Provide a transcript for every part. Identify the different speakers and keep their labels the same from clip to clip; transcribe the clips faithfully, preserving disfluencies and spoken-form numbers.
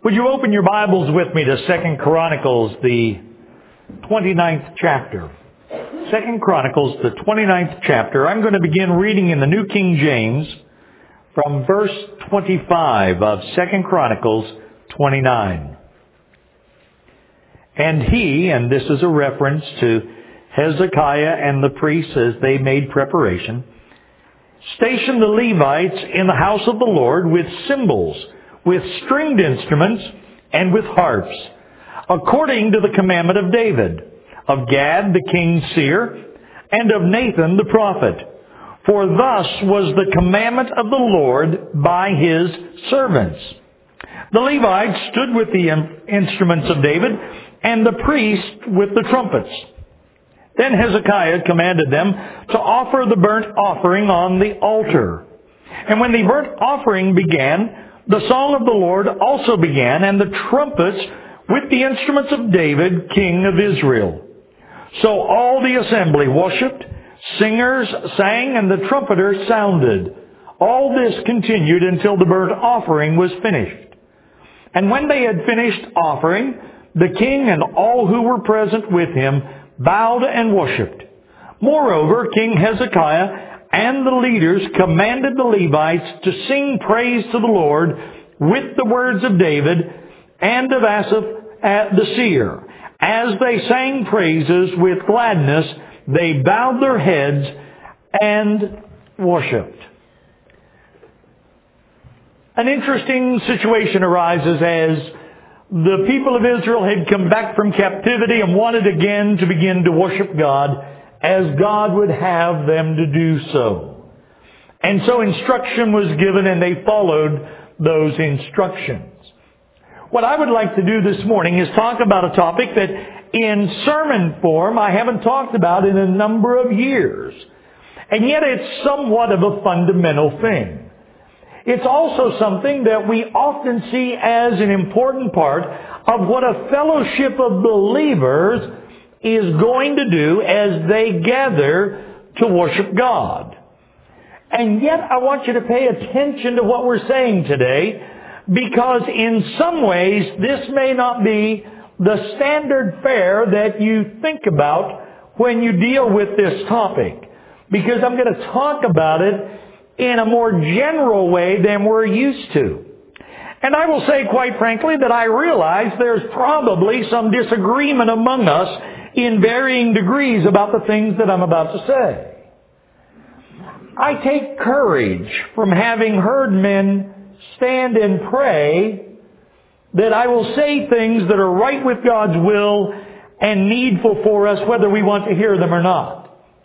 Speaker 1: Would you open your Bibles with me to Second Chronicles, the twenty-ninth chapter. Second Chronicles, the twenty-ninth chapter. I'm going to begin reading in the New King James from verse twenty-five of Second Chronicles twenty-nine. And he, and this is a reference to Hezekiah and the priests as they made preparation, stationed the Levites in the house of the Lord with cymbals, with stringed instruments, and with harps, according to the commandment of David, of Gad the king's seer, and of Nathan the prophet. For thus was the commandment of the Lord by his servants. The Levites stood with the instruments of David, and the priests with the trumpets. Then Hezekiah commanded them to offer the burnt offering on the altar. And when the burnt offering began, the song of the Lord also began, and the trumpets with the instruments of David, king of Israel. So all the assembly worshipped, singers sang, and the trumpeters sounded. All this continued until the burnt offering was finished. And when they had finished offering, the king and all who were present with him bowed and worshipped. Moreover, King Hezekiah and the leaders commanded the Levites to sing praise to the Lord with the words of David and of Asaph the seer. As they sang praises with gladness, they bowed their heads and worshipped. An interesting situation arises as the people of Israel had come back from captivity and wanted again to begin to worship God as God would have them to do so. And so instruction was given and they followed those instructions. What I would like to do this morning is talk about a topic that in sermon form I haven't talked about in a number of years. And yet it's somewhat of a fundamental thing. It's also something that we often see as an important part of what a fellowship of believers is going to do as they gather to worship God. And yet I want you to pay attention to what we're saying today, because in some ways this may not be the standard fare that you think about when you deal with this topic. Because I'm going to talk about it in a more general way than we're used to. And I will say quite frankly that I realize there's probably some disagreement among us in varying degrees about the things that I'm about to say. I take courage from having heard men stand and pray that I will say things that are right with God's will and needful for us whether we want to hear them or not.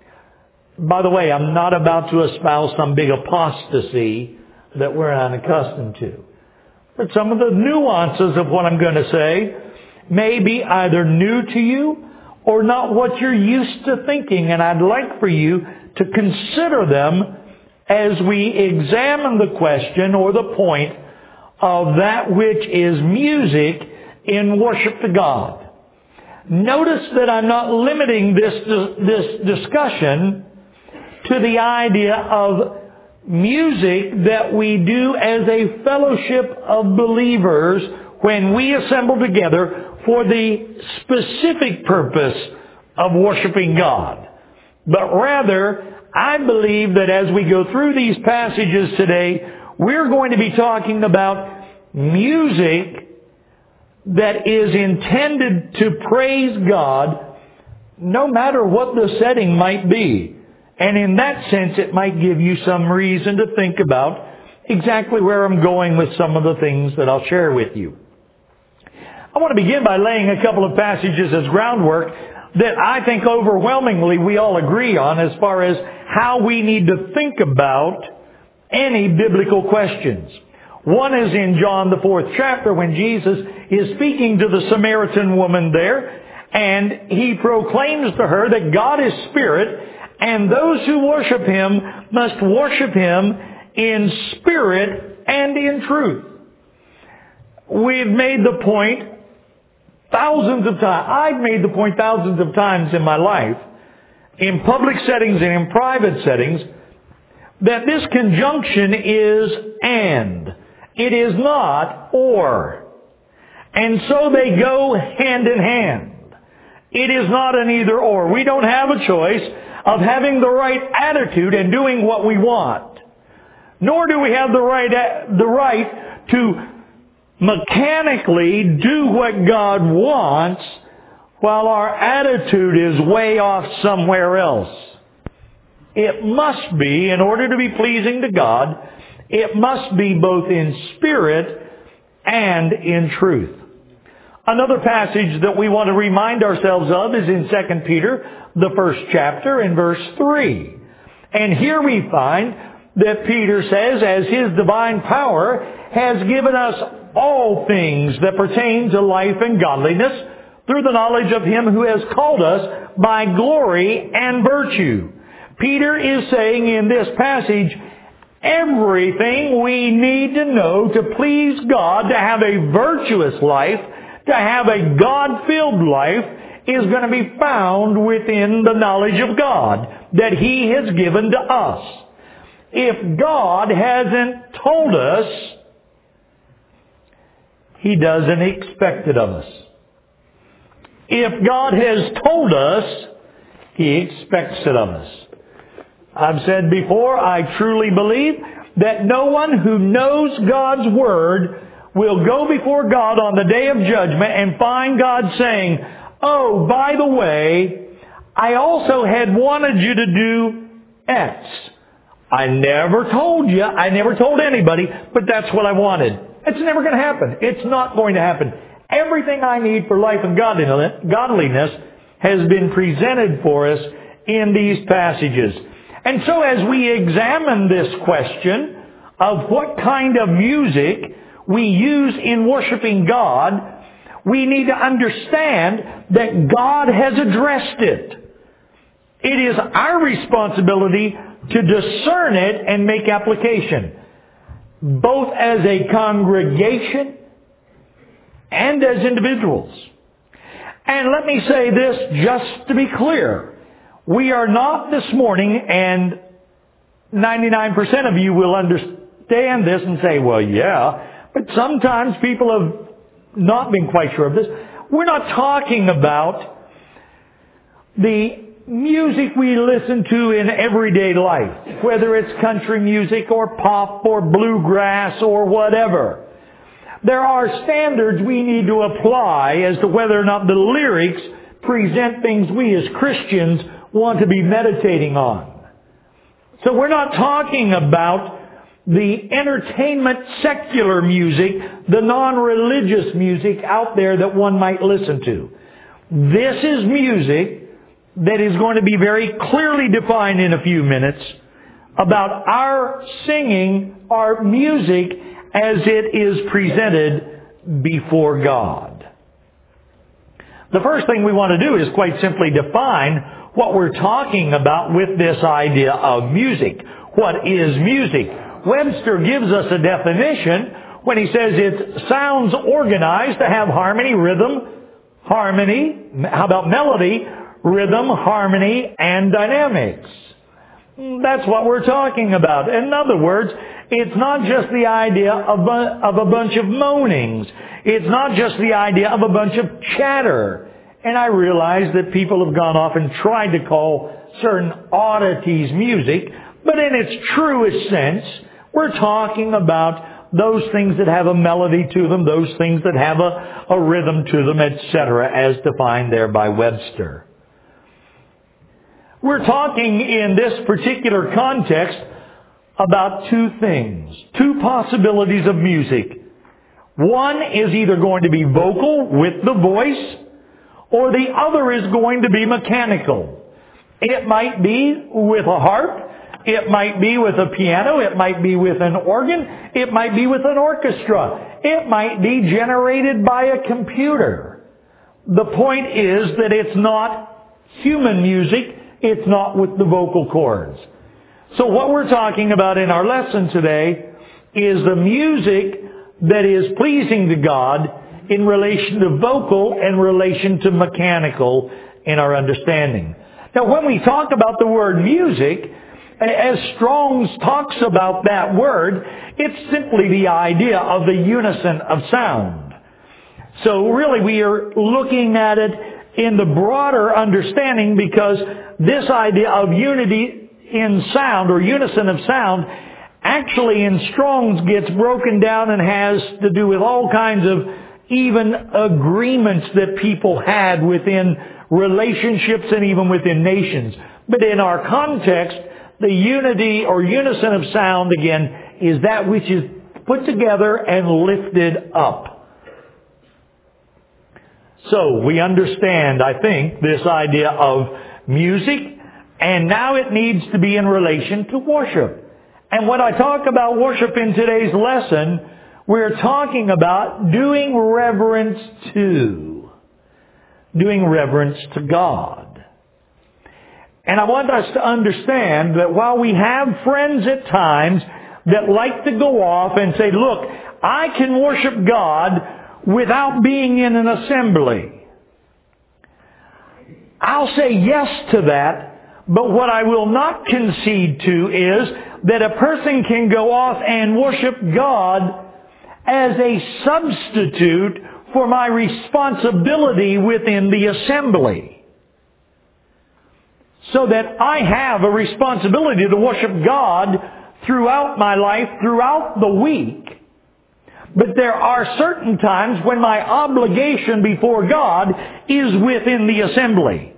Speaker 1: By the way, I'm not about to espouse some big apostasy that we're unaccustomed to. But some of the nuances of what I'm going to say may be either new to you or not what you're used to thinking. And I'd like for you to consider them as we examine the question or the point of that which is music in worship to God. Notice that I'm not limiting this, this discussion to the idea of music that we do as a fellowship of believers when we assemble together for the specific purpose of worshiping God. But rather, I believe that as we go through these passages today, we're going to be talking about music that is intended to praise God no matter what the setting might be. And in that sense, it might give you some reason to think about exactly where I'm going with some of the things that I'll share with you. I want to begin by laying a couple of passages as groundwork that I think overwhelmingly we all agree on as far as how we need to think about any biblical questions. One is in John the fourth chapter when Jesus is speaking to the Samaritan woman there, and he proclaims to her that God is spirit, and those who worship Him must worship Him in spirit and in truth. We've made the point thousands of times. I've made the point thousands of times in my life, in public settings and in private settings, that this conjunction is and. It is not or. And so they go hand in hand. It is not an either or. We don't have a choice of having the right attitude and doing what we want. Nor do we have the right, the right to mechanically do what God wants while our attitude is way off somewhere else. It must be, in order to be pleasing to God, it must be both in spirit and in truth. Another passage that we want to remind ourselves of is in Second Peter, the first chapter, in verse three. And here we find that Peter says, as His divine power has given us all things that pertain to life and godliness through the knowledge of Him who has called us by glory and virtue. Peter is saying in this passage, everything we need to know to please God, to have a virtuous life, to have a God-filled life, is going to be found within the knowledge of God that He has given to us. If God hasn't told us, He doesn't expect it of us. If God has told us, He expects it of us. I've said before, I truly believe that no one who knows God's Word will go before God on the day of judgment and find God saying, oh, by the way, I also had wanted you to do X. I never told you, I never told anybody, but that's what I wanted. It's never going to happen. It's not going to happen. Everything I need for life and godliness has been presented for us in these passages. And so as we examine this question of what kind of music we use in worshiping God, we need to understand that God has addressed it. It is our responsibility to discern it and make application, both as a congregation and as individuals. And let me say this just to be clear. We are not this morning, and ninety-nine percent of you will understand this and say, well, yeah, but sometimes people have not been quite sure of this. We're not talking about the music we listen to in everyday life, whether it's country music or pop or bluegrass or whatever. There are standards we need to apply as to whether or not the lyrics present things we as Christians want to be meditating on. So we're not talking about the entertainment secular music, the non-religious music out there that one might listen to. This is music that is going to be very clearly defined in a few minutes about our singing, our music as it is presented before God. The first thing we want to do is quite simply define what we're talking about with this idea of music. What is music? Webster gives us a definition when he says it sounds organized to have harmony, rhythm, harmony, how about melody, rhythm, harmony, and dynamics. That's what we're talking about. In other words, it's not just the idea of a, of a bunch of moanings. It's not just the idea of a bunch of chatter. And I realize that people have gone off and tried to call certain oddities music, but in its truest sense, we're talking about those things that have a melody to them, those things that have a, a rhythm to them, et cetera, as defined there by Webster. We're talking in this particular context about two things, two possibilities of music. One is either going to be vocal with the voice, or the other is going to be mechanical. It might be with a harp, it might be with a piano, it might be with an organ, it might be with an orchestra, it might be generated by a computer. The point is that it's not human music, it's not with the vocal cords. So what we're talking about in our lesson today is the music that is pleasing to God in relation to vocal and relation to mechanical in our understanding. Now when we talk about the word music, as Strong's talks about that word, it's simply the idea of the unison of sound. So really we are looking at it in the broader understanding, because this idea of unity in sound or unison of sound actually in Strong's gets broken down and has to do with all kinds of even agreements that people had within relationships and even within nations. But in our context, the unity or unison of sound, again, is that which is put together and lifted up. So we understand, I think, this idea of music, and now it needs to be in relation to worship. And when I talk about worship in today's lesson, we're talking about doing reverence to. Doing reverence to God. And I want us to understand that while we have friends at times that like to go off and say, look, I can worship God without being in an assembly. I'll say yes to that, but what I will not concede to is that a person can go off and worship God as a substitute for my responsibility within the assembly. So that I have a responsibility to worship God throughout my life, throughout the week. But there are certain times when my obligation before God is within the assembly.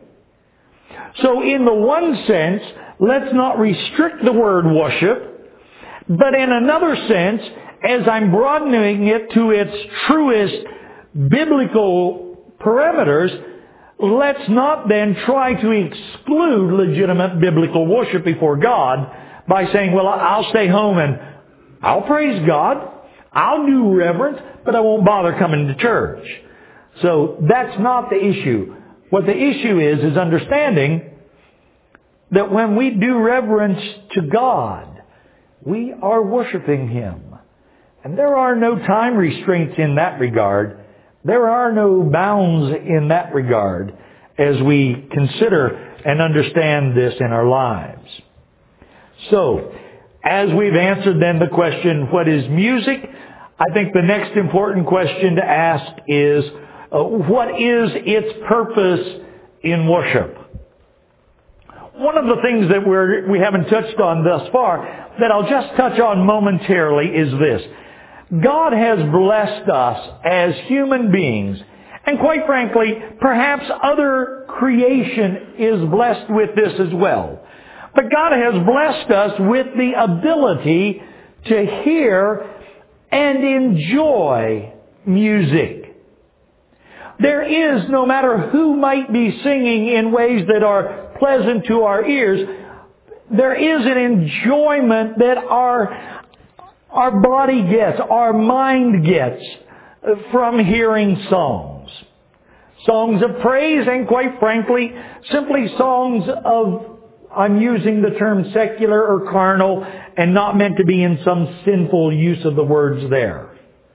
Speaker 1: So in the one sense, let's not restrict the word worship, but in another sense, as I'm broadening it to its truest biblical parameters, let's not then try to exclude legitimate biblical worship before God by saying, well, I'll stay home and I'll praise God, I'll do reverence, but I won't bother coming to church. So that's not the issue. What the issue is, is understanding that when we do reverence to God, we are worshiping Him. And there are no time restraints in that regard. There are no bounds in that regard as we consider and understand this in our lives. So, as we've answered then the question, what is music? I think the next important question to ask is, uh, what is its purpose in worship? One of the things that we're, we haven't touched on thus far, that I'll just touch on momentarily, is this. God has blessed us as human beings, and quite frankly, perhaps other creation is blessed with this as well. But God has blessed us with the ability to hear and enjoy music. There is, no matter who might be singing in ways that are pleasant to our ears, there is an enjoyment that our, our body gets, our mind gets from hearing songs. Songs of praise and, quite frankly, simply songs of, I'm using the term secular or carnal and not meant to be in some sinful use of the words there.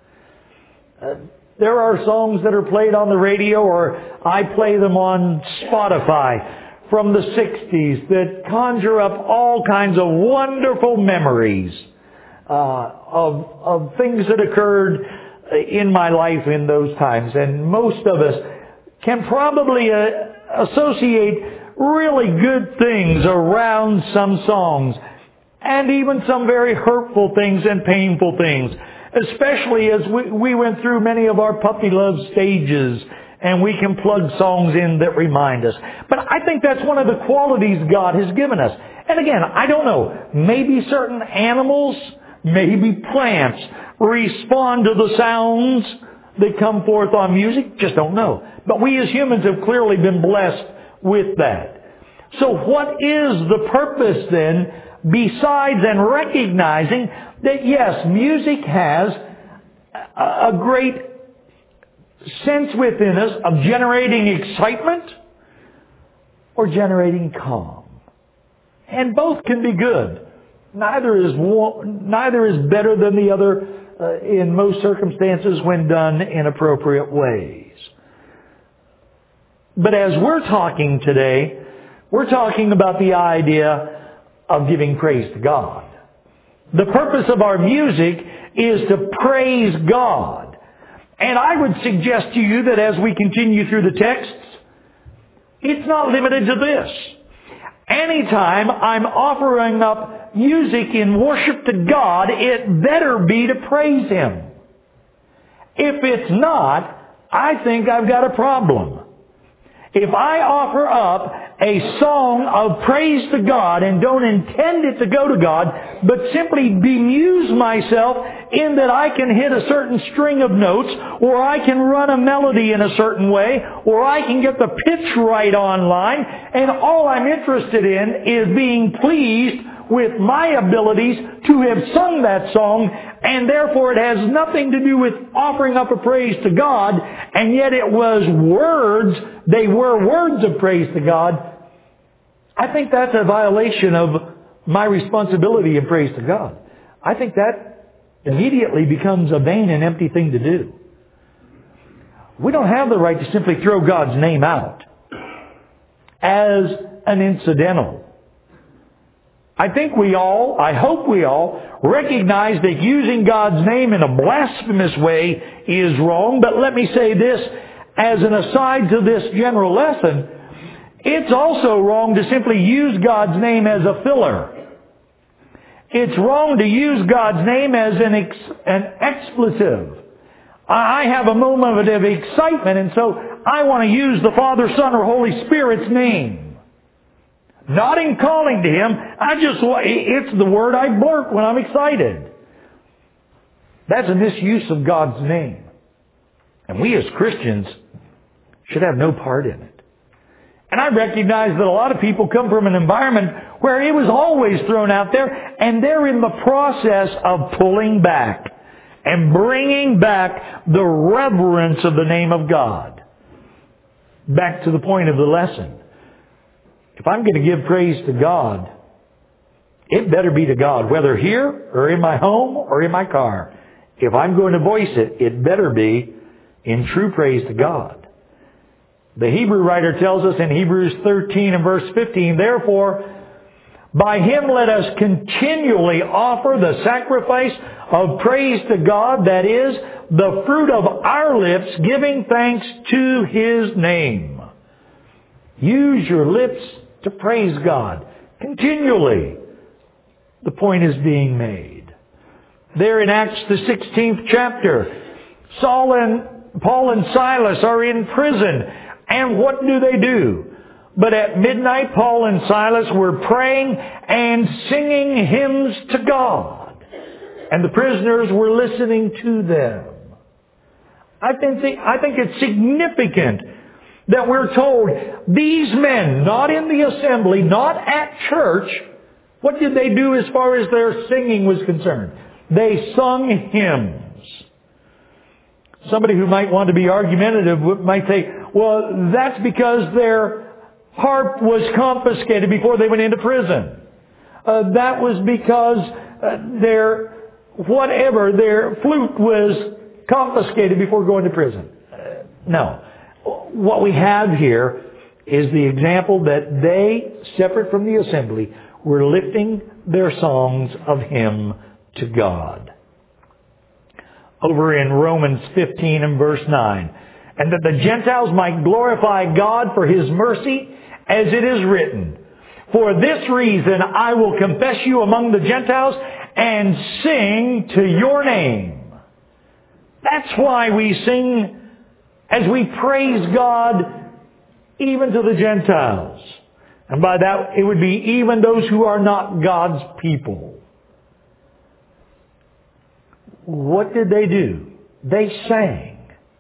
Speaker 1: Uh, there are songs that are played on the radio, or I play them on Spotify from the sixties that conjure up all kinds of wonderful memories uh, of, of things that occurred in my life in those times. And most of us can probably uh, associate really good things around some songs, and even some very hurtful things and painful things, especially as we, we went through many of our puppy love stages, and we can plug songs in that remind us. But I think that's one of the qualities God has given us. And again, I don't know, maybe certain animals, maybe plants respond to the sounds that come forth on music, just don't know. But we as humans have clearly been blessed with that. So what is the purpose then, besides and recognizing that yes, music has a great sense within us of generating excitement or generating calm? And both can be good. Neither is one, neither is better than the other uh, in most circumstances when done in appropriate ways. But as we're talking today, we're talking about the idea of giving praise to God. The purpose of our music is to praise God. And I would suggest to you that as we continue through the texts, it's not limited to this. Anytime I'm offering up music in worship to God, it better be to praise Him. If it's not, I think I've got a problem. If I offer up a song of praise to God and don't intend it to go to God, but simply bemuse myself in that I can hit a certain string of notes, or I can run a melody in a certain way, or I can get the pitch right online, and all I'm interested in is being pleased with my abilities to have sung that song, and therefore it has nothing to do with offering up a praise to God, and yet it was words, they were words of praise to God. I think that's a violation of my responsibility in praise to God. I think that immediately becomes a vain and empty thing to do. We don't have the right to simply throw God's name out as an incidental. I think we all, I hope we all, recognize that using God's name in a blasphemous way is wrong. But let me say this as an aside to this general lesson. It's also wrong to simply use God's name as a filler. It's wrong to use God's name as an, ex, an expletive. I have a moment of excitement, and so I want to use the Father, Son, or Holy Spirit's name. Not in calling to Him. I just, it's the word I blurt when I'm excited. That's a misuse of God's name. And we as Christians should have no part in it. And I recognize that a lot of people come from an environment where it was always thrown out there, and they're in the process of pulling back and bringing back the reverence of the name of God. Back to the point of the lesson. If I'm going to give praise to God, it better be to God, whether here or in my home or in my car. If I'm going to voice it, it better be in true praise to God. The Hebrew writer tells us in Hebrews thirteen and verse fifteen, therefore, by Him let us continually offer the sacrifice of praise to God, that is, the fruit of our lips, giving thanks to His name. Use your lips to praise God continually. The point is being made. There in Acts the sixteenth chapter, Saul and Paul and Silas are in prison. And what do they do? But at midnight, Paul and Silas were praying and singing hymns to God. And the prisoners were listening to them. I think, I think it's significant that we're told these men, not in the assembly, not at church, what did they do as far as their singing was concerned? They sung hymns. Somebody who might want to be argumentative might say, well, that's because their harp was confiscated before they went into prison. Uh, that was because uh, their, whatever, their flute was confiscated before going to prison. Uh, no. What we have here is the example that they, separate from the assembly, were lifting their songs of hymn to God. Over in Romans fifteen and verse nine, and that the Gentiles might glorify God for His mercy, as it is written, for this reason I will confess you among the Gentiles and sing to your name. That's why we sing as we praise God even to the Gentiles. And by that it would be even those who are not God's people. What did they do? They sang.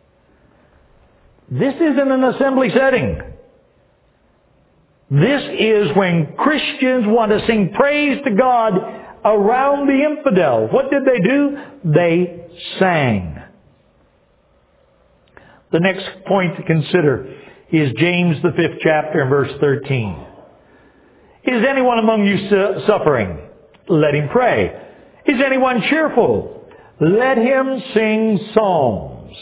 Speaker 1: This isn't an assembly setting. This is when Christians want to sing praise to God around the infidel. What did they do? They sang. The next point to consider is James the fifth chapter and verse thirteen. Is anyone among you su- suffering? Let him pray. Is anyone cheerful? Let him sing psalms.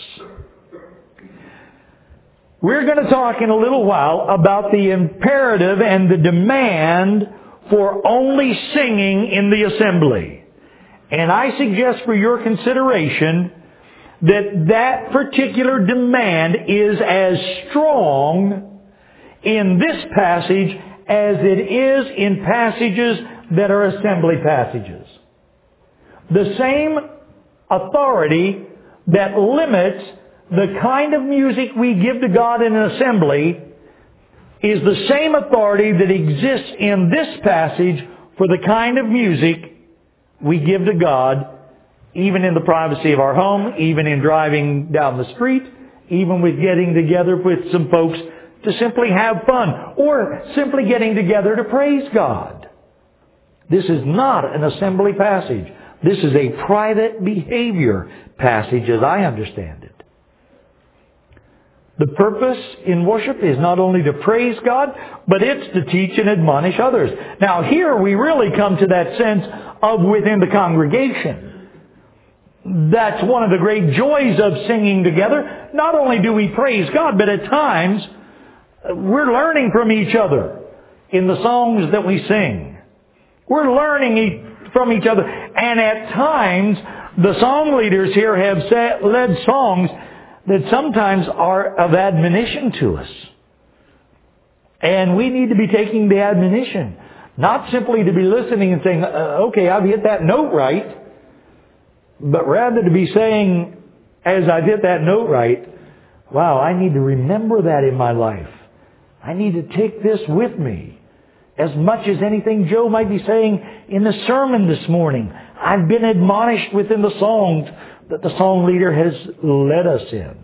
Speaker 1: We're going to talk in a little while about the imperative and the demand for only singing in the assembly. And I suggest for your consideration that that particular demand is as strong in this passage as it is in passages that are assembly passages. The same authority that limits the kind of music we give to God in an assembly is the same authority that exists in this passage for the kind of music we give to God, even in the privacy of our home, even in driving down the street, even with getting together with some folks to simply have fun, or simply getting together to praise God. This is not an assembly passage. This is a private behavior passage as I understand it. The purpose in worship is not only to praise God, but it's to teach and admonish others. Now here we really come to that sense of within the congregation. That's one of the great joys of singing together. Not only do we praise God, but at times we're learning from each other in the songs that we sing. We're learning from each other. And at times, the song leaders here have led songs that sometimes are of admonition to us. And we need to be taking the admonition. Not simply to be listening and saying, uh, okay, I've hit that note right. But rather to be saying, as I've hit that note right, wow, I need to remember that in my life. I need to take this with me. As much as anything Joe might be saying in the sermon this morning, I've been admonished within the songs that the song leader has led us in.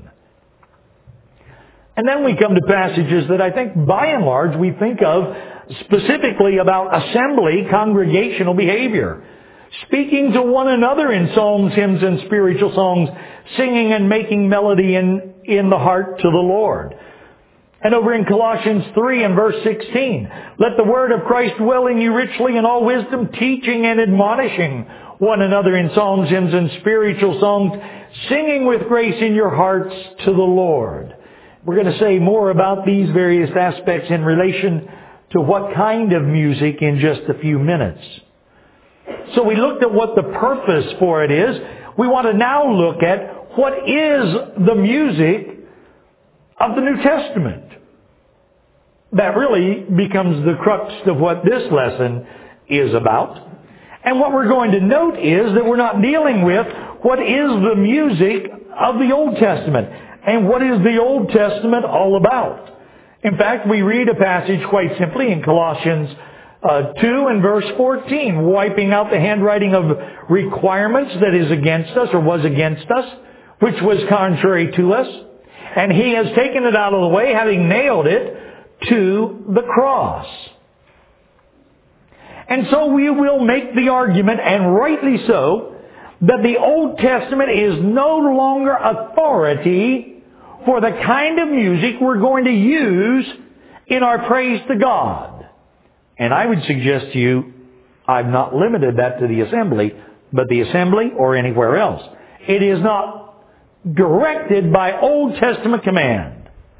Speaker 1: And then we come to passages that I think by and large we think of specifically about assembly, congregational behavior. Speaking to one another in psalms, hymns, and spiritual songs, singing and making melody in, in the heart to the Lord. And over in Colossians three and verse sixteen, let the word of Christ dwell in you richly in all wisdom, teaching and admonishing one another in psalms, hymns, and spiritual songs, singing with grace in your hearts to the Lord. We're going to say more about these various aspects in relation to what kind of music in just a few minutes. So we looked at what the purpose for it is. We want to now look at what is the music of the New Testament. That really becomes the crux of what this lesson is about. And what we're going to note is that we're not dealing with what is the music of the Old Testament and what is the Old Testament all about. In fact, we read a passage quite simply in Colossians uh, two and verse fourteen, wiping out the handwriting of requirements that is against us or was against us, which was contrary to us. And He has taken it out of the way, having nailed it to the cross. And so we will make the argument, and rightly so, that the Old Testament is no longer authority for the kind of music we're going to use in our praise to God. And I would suggest to you, I've not limited that to the assembly, but the assembly or anywhere else. It is not directed by Old Testament command.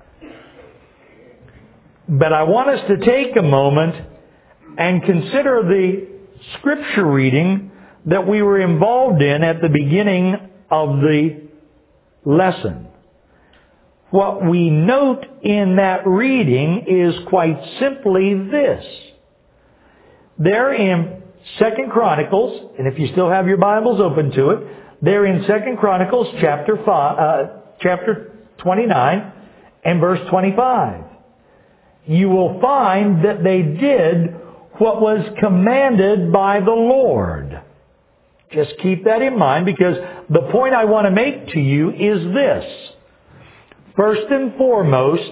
Speaker 1: But I want us to take a moment and consider the scripture reading that we were involved in at the beginning of the lesson. What we note in that reading is quite simply this. There in Second Chronicles, and if you still have your Bibles open to it, there in Second Chronicles chapter five, uh, chapter twenty-nine and verse twenty-five, you will find that they did what was commanded by the Lord. Just keep that in mind, because the point I want to make to you is this. First and foremost,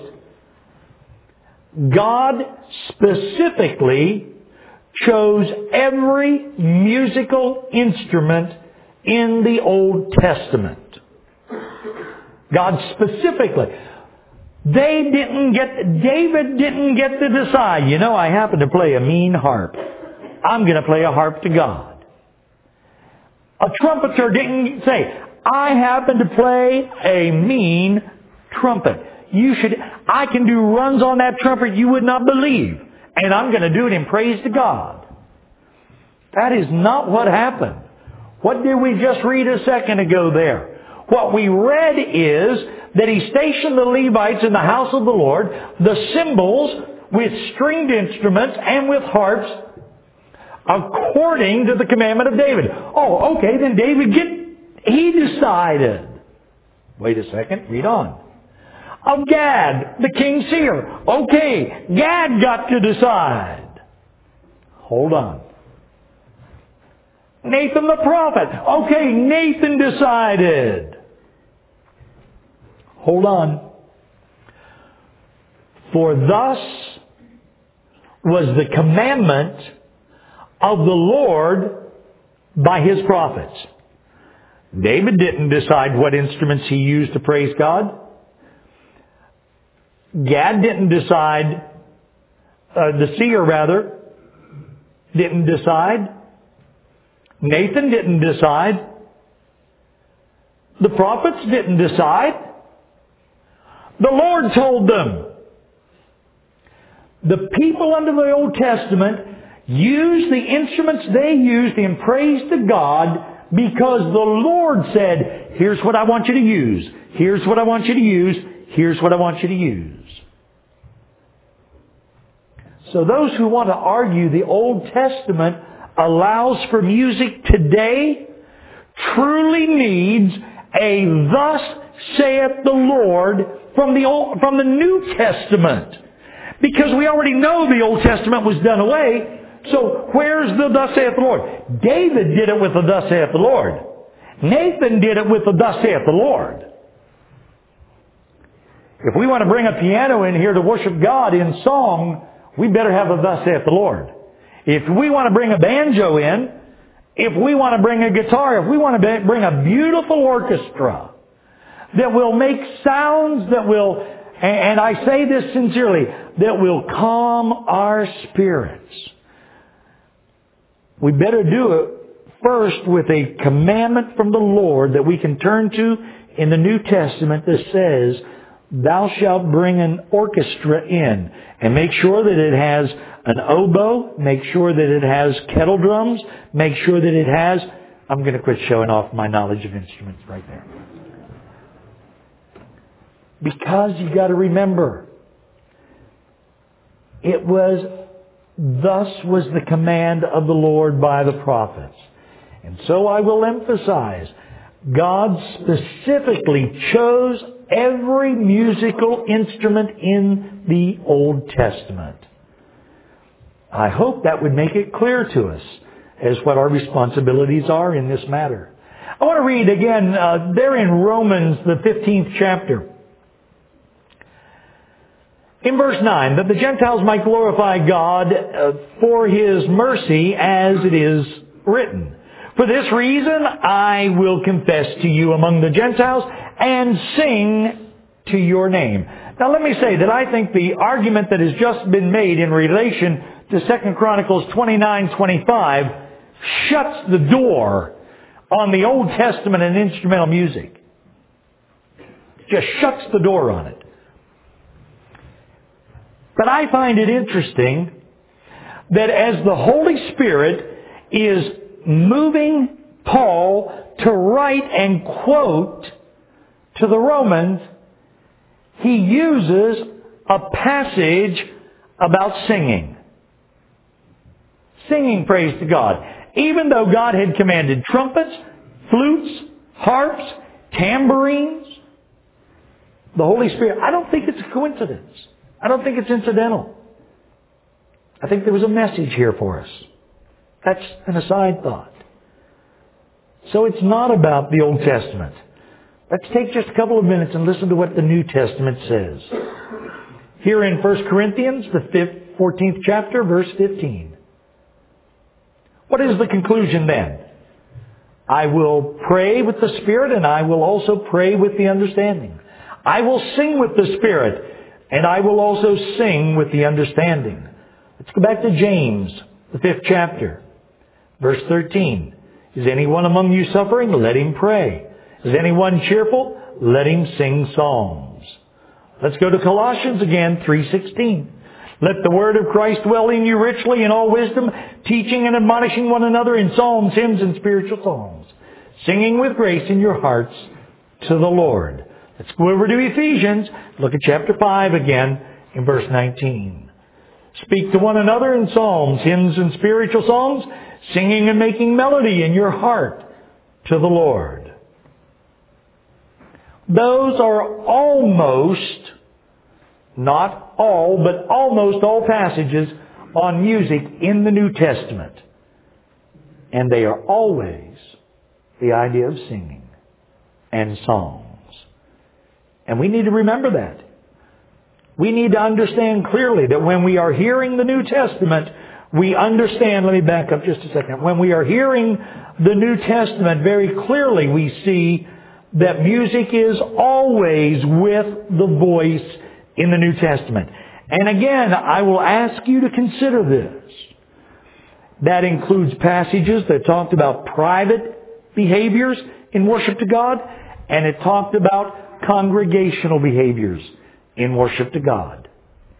Speaker 1: God specifically chose every musical instrument in the Old Testament. God specifically. They didn't get, David didn't get to decide, you know, I happen to play a mean harp. I'm going to play a harp to God. A trumpeter didn't say, I happen to play a mean trumpet. You should, I can do runs on that trumpet you would not believe. And I'm going to do it in praise to God. That is not what happened. What did we just read a second ago there? What we read is that He stationed the Levites in the house of the Lord, the cymbals with stringed instruments and with harps, according to the commandment of David. Oh, okay, then David get, he decided. Wait a second, read on. Of Gad, the king's seer. Okay, Gad got to decide. Hold on. Nathan the prophet. Okay, Nathan decided. Hold on. For thus was the commandment of the Lord by His prophets. David didn't decide what instruments he used to praise God. Gad didn't decide, uh, the seer rather, didn't decide. Nathan didn't decide. The prophets didn't decide. The Lord told them. The people under the Old Testament used the instruments they used in praise to God because the Lord said, here's what I want you to use. Here's what I want you to use. Here's what I want you to use. So those who want to argue the Old Testament allows for music today truly needs a thus saith the Lord from the Old, from the New Testament. Because we already know the Old Testament was done away. So where's the thus saith the Lord? David did it with the thus saith the Lord. Nathan did it with the thus saith the Lord. If we want to bring a piano in here to worship God in song, we better have a thus saith the Lord. If we want to bring a banjo in, if we want to bring a guitar, if we want to bring a beautiful orchestra that will make sounds that will, and I say this sincerely, that will calm our spirits, we better do it first with a commandment from the Lord that we can turn to in the New Testament that says, thou shalt bring an orchestra in, and make sure that it has an oboe, make sure that it has kettle drums, make sure that it has... I'm going to quit showing off my knowledge of instruments right there. Because you got to remember, it was, thus was the command of the Lord by the prophets. And so I will emphasize, God specifically chose every musical instrument in the Old Testament. I hope that would make it clear to us as what our responsibilities are in this matter. I want to read again, uh, there in Romans, the fifteenth chapter. In verse nine, that the Gentiles might glorify God uh, for His mercy, as it is written. For this reason I will confess to you among the Gentiles and sing to your name. Now let me say that I think the argument that has just been made in relation to Second Chronicles twenty-nine twenty-five shuts the door on the Old Testament and instrumental music. Just shuts the door on it. But I find it interesting that as the Holy Spirit is moving Paul to write and quote to the Romans, he uses a passage about singing. Singing praise to God. Even though God had commanded trumpets, flutes, harps, tambourines, the Holy Spirit, I don't think it's a coincidence. I don't think it's incidental. I think there was a message here for us. That's an aside thought. So it's not about the Old Testament. Let's take just a couple of minutes and listen to what the New Testament says. Here in First Corinthians, the fourteenth chapter, verse fifteen. What is the conclusion then? I will pray with the Spirit, and I will also pray with the understanding. I will sing with the Spirit, and I will also sing with the understanding. Let's go back to James, the fifth chapter, verse thirteen. Is anyone among you suffering? Let him pray. Is anyone cheerful? Let him sing psalms. Let's go to Colossians again, three sixteen. Let the word of Christ dwell in you richly in all wisdom, teaching and admonishing one another in psalms, hymns, and spiritual songs, singing with grace in your hearts to the Lord. Let's go over to Ephesians. Look at chapter five again in verse nineteen. Speak to one another in psalms, hymns, and spiritual songs, singing and making melody in your heart to the Lord. Those are almost, not all, but almost all passages on music in the New Testament. And they are always the idea of singing and songs. And we need to remember that. We need to understand clearly that when we are hearing the New Testament, we understand, let me back up just a second. When we are hearing the New Testament very clearly, we see that music is always with the voice in the New Testament. And again, I will ask you to consider this. That includes passages that talked about private behaviors in worship to God, and it talked about congregational behaviors in worship to God.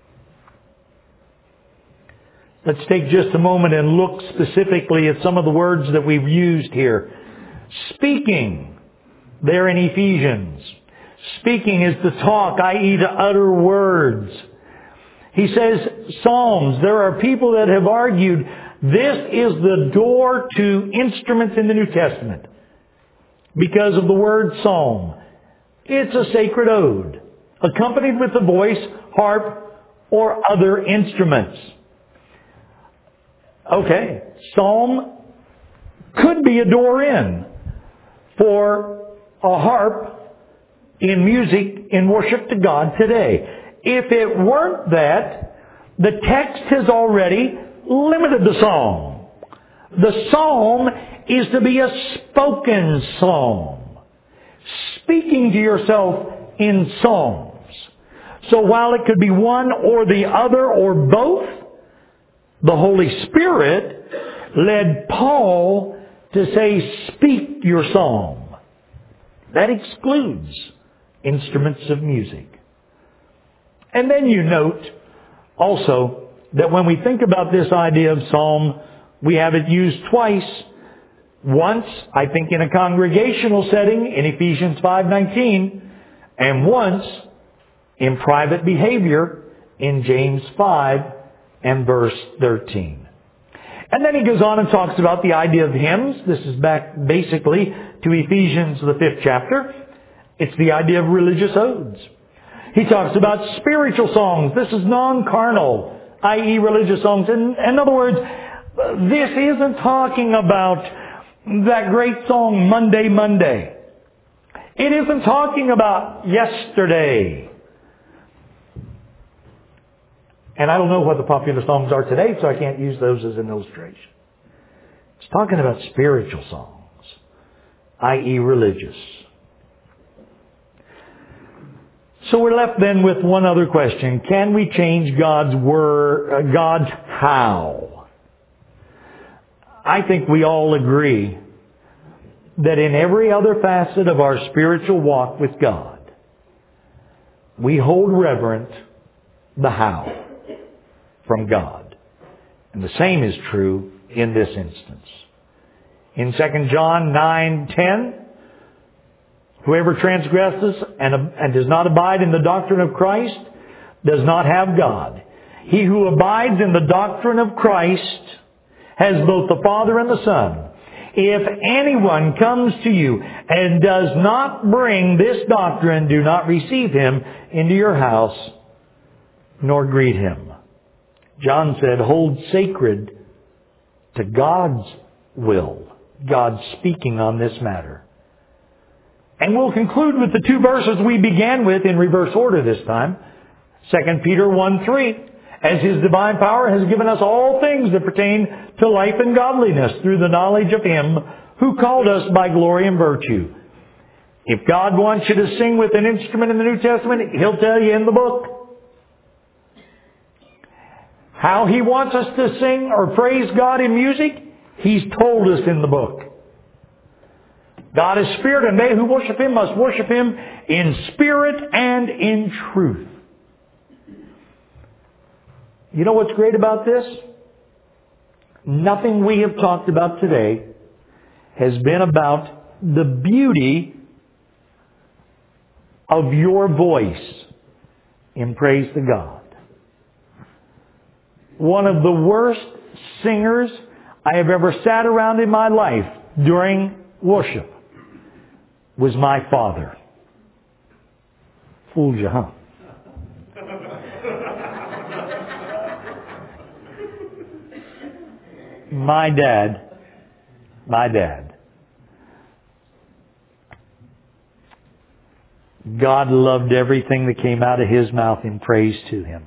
Speaker 1: Let's take just a moment and look specifically at some of the words that we've used here. Speaking, there in Ephesians. Speaking is to talk, that is to utter words. He says psalms. There are people that have argued this is the door to instruments in the New Testament because of the word psalm. It's a sacred ode, accompanied with the voice, harp, or other instruments. Okay, psalm could be a door in for a harp in music in worship to God today. If it weren't that, the text has already limited the psalm. The psalm is to be a spoken psalm. Speaking to yourself in psalms. So while it could be one or the other or both, the Holy Spirit led Paul to say, speak your psalm. That excludes instruments of music. And then you note also that when we think about this idea of psalm, we have it used twice. Once, I think, in a congregational setting in Ephesians five nineteen, and once in private behavior in James five and verse thirteen. And then he goes on and talks about the idea of hymns. This is back basically to Ephesians, the fifth chapter. It's the idea of religious odes. He talks about spiritual songs. This is non-carnal, that is religious songs. In, in other words, this isn't talking about that great song, Monday, Monday. It isn't talking about yesterday. And I don't know what the popular songs are today, so I can't use those as an illustration. It's talking about spiritual songs, that is religious. So we're left then with one other question. Can we change God's word, uh, God's how? I think we all agree that in every other facet of our spiritual walk with God, we hold reverent the how from God. And the same is true in this instance. In Second John nine ten, whoever transgresses and, and does not abide in the doctrine of Christ does not have God. He who abides in the doctrine of Christ has both the Father and the Son. If anyone comes to you and does not bring this doctrine, do not receive him into your house, nor greet him. John said, hold sacred to God's will, God speaking on this matter. And we'll conclude with the two verses we began with in reverse order this time. Second Peter one three. As His divine power has given us all things that pertain to life and godliness through the knowledge of Him who called us by glory and virtue. If God wants you to sing with an instrument in the New Testament, He'll tell you in the book. How He wants us to sing or praise God in music, He's told us in the book. God is spirit, and they who worship Him must worship Him in spirit and in truth. You know what's great about this? Nothing we have talked about today has been about the beauty of your voice in praise to God. One of the worst singers I have ever sat around in my life during worship was my father. Fooled you, huh? My dad, my dad, God loved everything that came out of his mouth in praise to him.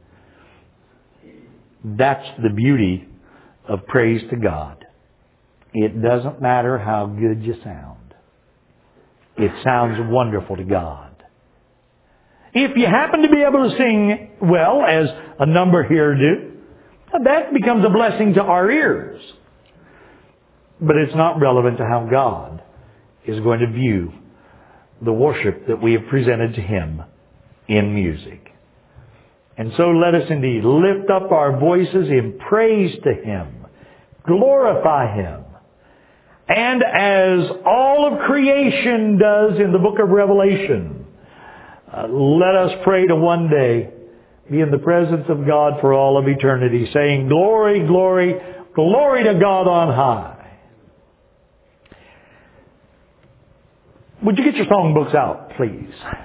Speaker 1: That's the beauty of praise to God. It doesn't matter how good you sound. It sounds wonderful to God. If you happen to be able to sing well, as a number here do, that becomes a blessing to our ears. But it's not relevant to how God is going to view the worship that we have presented to Him in music. And so let us indeed lift up our voices in praise to Him, glorify Him, and as all of creation does in the book of Revelation, uh, let us pray to one day be in the presence of God for all of eternity, saying, glory, glory, glory to God on high. Would you get your songbooks out, please?